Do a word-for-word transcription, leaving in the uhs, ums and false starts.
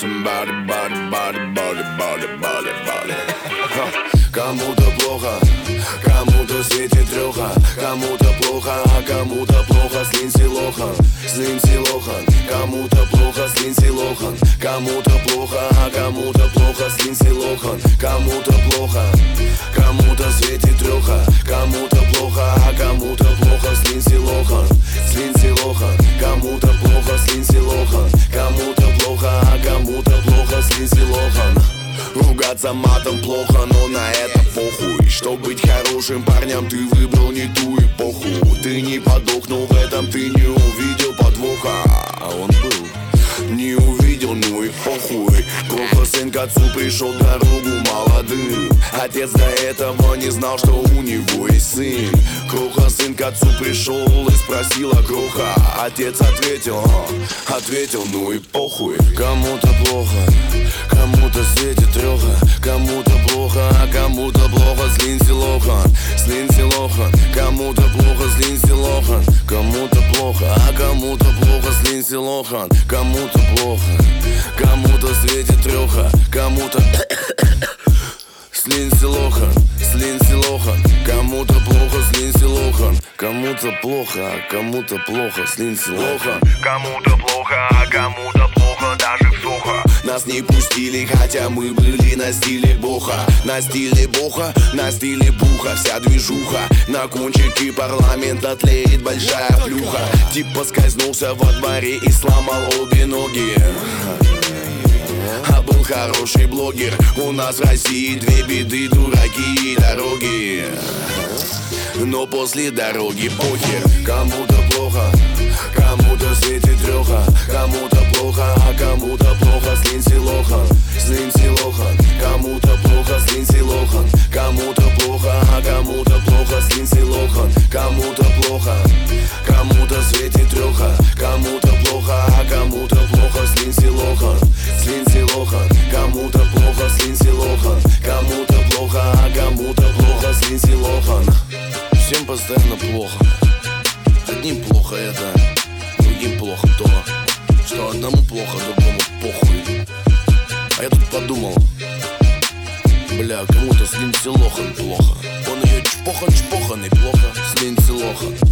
somebody, body, body, body, body, body, body. Кому-то плохо, кому-то светит треха, кому-то плохо, а кому-то плохо с Линдси Лохан, с Линдси Лохан. Кому-то плохо с Линдси Лохан, кому-то плохо, а кому-то плохо с Линдси Лохан. Кому-то плохо, кому-то светит треха, кому-то плохо, а кому-то плохо с Линдси Лохан, с Линдси Лохан. Кому-то плохо с Линдси Лохан, кому-то плохо, а кому-то плохо с Линдси Лохан. Ругаться матом плохо, но на это похуй. Чтоб быть хорошим парнем, ты выбрал не ту эпоху. Ты не подохнул в этом, ты не увидел подвоха. А он был, не увидел, ну и похуй. Плохо сын к отцу пришел дорогу молодым. Отец до этого не знал, что у него есть сын. Кроха сын к отцу пришел и спросила Кроха. Отец ответил, а, ответил, ну и похуй. Кому-то плохо, кому-то светит треха, кому-то плохо, а кому-то плохо с Линдси Лохан, с Линдси Лохан. Кому-то плохо с Линдси Лохан, кому-то плохо, а кому-то плохо с Линдси Лохан. Кому-то плохо, кому-то светит треха, кому-то с Линдси Лохан, с Линдси Лохан. Кому-то плохо с Линдси Лохан, кому-то плохо, а кому-то плохо с Линдси Лохан. Кому-то плохо, а кому-то плохо даже в Сохо. Нас не пустили, хотя мы были на стиле Боха. На стиле Боха, на стиле Буха. Вся движуха, на кончике парламента тлеет большая плюха. Тип поскользнулся во дворе и сломал обе ноги. А был хороший блогер. У нас в России две беды, дураки и дороги. Но после дороги похер. Кому-то плохо, кому-то светит треха, кому-то плохо, а кому-то плохо с Линдси Лохан, с Линдси Лохан. Кому-то плохо с Линдси Лохан, кому-то плохо, а кому-то плохо с Линдси Лохан. Кому-то плохо, кому-то светит треха, кому-то плохо, а кому-то плохо с Линдси Лохан, с Линдси Лохан. Кому-то плохо с Линдси Лохан, кому-то плохо, а кому-то плохо с Линдси Лохан. Всем постоянно плохо. Одним плохо это, другим плохо то, что одному плохо, другому похуй. А я тут подумал, бля, кому-то с Линдси Лохан плохо. Он ее чпохан-чпохан и плохо с Линдси Лохан.